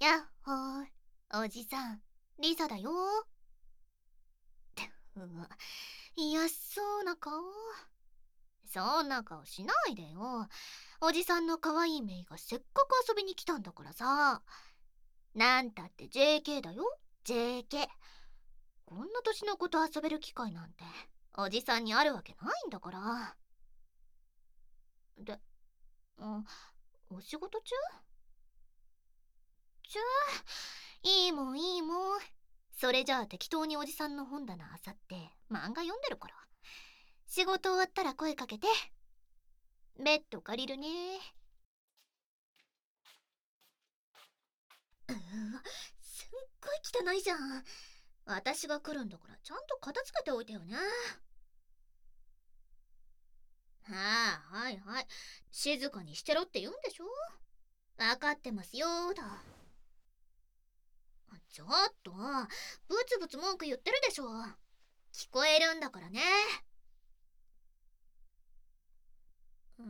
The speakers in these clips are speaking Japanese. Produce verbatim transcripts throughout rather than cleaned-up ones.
やっほー、おじさん、リサだよ。うわ、嫌そうな顔。そんな顔しないでよ。おじさんの可愛いメイがせっかく遊びに来たんだからさ。なんたって ジェーケー だよ、ジェーケー。こんな年の子と遊べる機会なんて、おじさんにあるわけないんだから。で、うん、お仕事中ちゅいいもんいいもん。それじゃあ適当におじさんの本棚あさって漫画読んでるから。仕事終わったら声かけて。ベッド借りるね。うわ、すっごい汚いじゃん。私が来るんだからちゃんと片付けておいてよね。はあ、はいはい。静かにしてろって言うんでしょ。分かってますよーだ。ちょっと、ブツブツ文句言ってるでしょ。聞こえるんだからね。うん、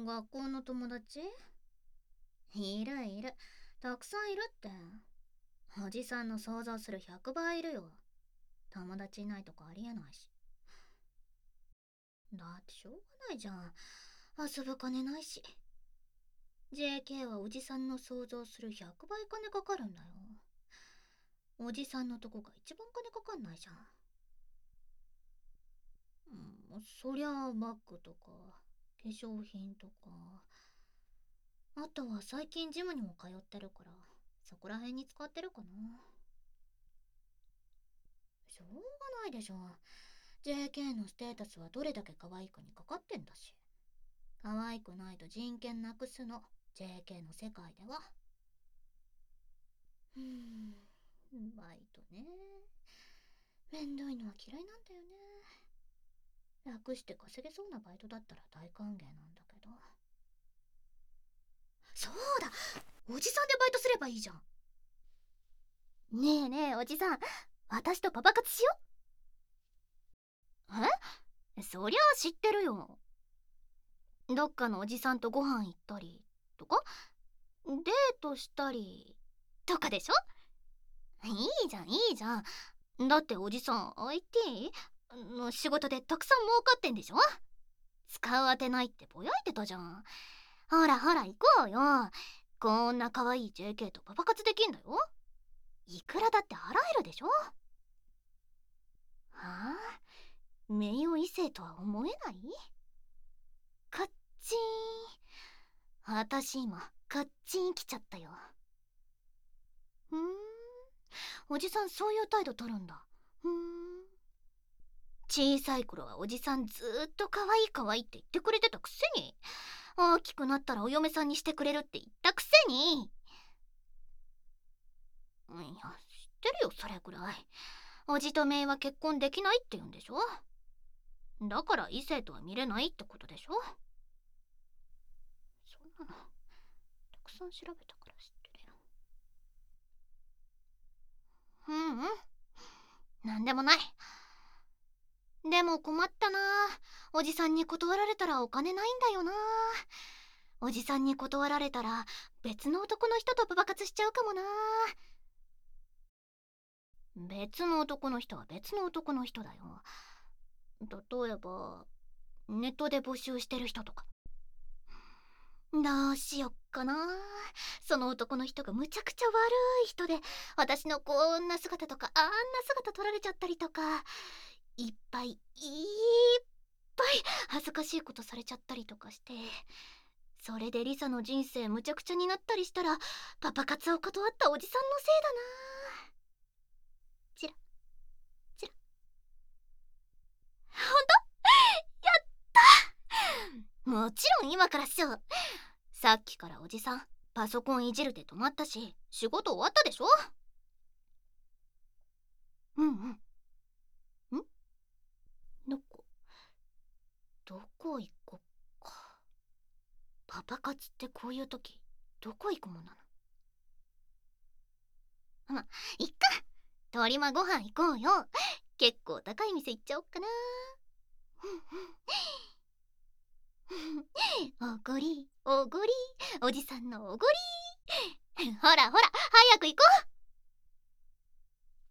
学校の友達いるいる。たくさんいるって。おじさんの想像するひゃくばいいるよ。友達いないとかありえないし。だってしょうがないじゃん。遊ぶ金ないし。ジェーケー はおじさんの想像するひゃくばい金かかるんだよ。おじさんのとこが一番金かかんないじゃん。うん、そりゃあバッグとか化粧品とか、あとは最近ジムにも通ってるからそこら辺に使ってるかな。しょうがないでしょ。 ジェーケー のステータスはどれだけ可愛いかにかかってんだし。可愛くないと人権なくすの、 ジェーケー の世界では。うーん、バイトね。めんどいのは嫌いなんだよね。楽して稼げそうなバイトだったら大歓迎なんだけど。そうだ、おじさんでバイトすればいいじゃん。ねえねえおじさん、私とパパ活しよう。え、そりゃあ知ってるよ。どっかのおじさんとご飯行ったりとか、デートしたりとかでしょ。いいじゃんいいじゃん。だっておじさん アイティー の仕事でたくさん儲かってんでしょ。使うあてないってぼやいてたじゃん。ほらほら行こうよ。こんな可愛い ジェーケー とパパ活できんだよ。いくらだって払えるでしょ。はあ、名誉異性とは思えない。カッチーン。私今カッチン来ちゃったよ。ふーん、おじさんそういう態度取るんだ。ふーん、小さい頃はおじさんずーっと可愛い可愛いって言ってくれてたくせに、大きくなったらお嫁さんにしてくれるって言ったくせに。いや、知ってるよそれくらい。おじとめいは結婚できないって言うんでしょ。だから異性とは見れないってことでしょ。そんなのたくさん調べたから知ってるよ。ううん、なんでもない。でも困ったな。おじさんに断られたらお金ないんだよな。おじさんに断られたら別の男の人とパパ活しちゃうかもな。別の男の人は別の男の人だよ。例えばネットで募集してる人とか。どうしよっかな。その男の人がむちゃくちゃ悪い人で、私のこんな姿とかあんな姿撮られちゃったりとか、いっぱいいっぱい恥ずかしいことされちゃったりとかして、それでリサの人生むちゃくちゃになったりしたら、パパ活を断ったおじさんのせいだな。チラチラ。ほんと、やった。もちろん今からっしょ。さっきからおじさんパソコンいじるで止まったし、仕事終わったでしょ。うんうん。ん、どこどこ行こっか。パパ活ってこういう時どこ行くもんなの。ま、いっか、鳥間ご飯行こうよ。結構高い店行っちゃおっかな。おごりおごり、おじさんのおごり。 ほらほら早く行こう。